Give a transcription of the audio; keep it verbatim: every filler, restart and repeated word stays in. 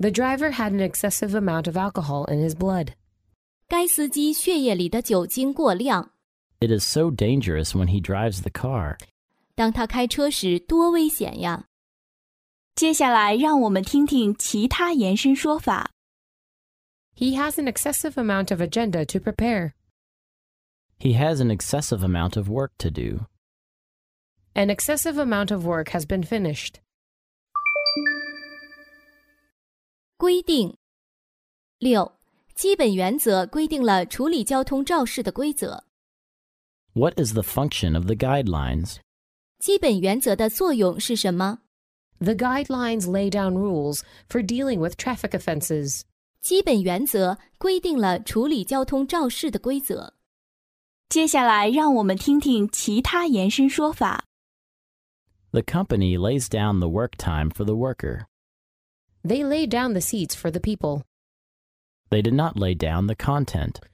The driver had an excessive amount of alcohol in his blood. 该司机血液里的酒精过量。 It is so dangerous when he drives the car. 当他开车时多危险呀！ 接下来让我们听听其他延伸说法。 He has an excessive amount of agenda to prepare. He has an excessive amount of work to do. An excessive amount of work has been finished. 规定。六，基本原则规定了处理交通肇事的规则。 What is the function of the guidelines? 基本原则的作用是什么？ The guidelines lay down rules for dealing with traffic offenses. 基本原则规定了处理交通肇事的规则。 接下来让我们听听其他延伸说法。 The company lays down the work time for the worker. They lay down the seats for the people. They did not lay down the content.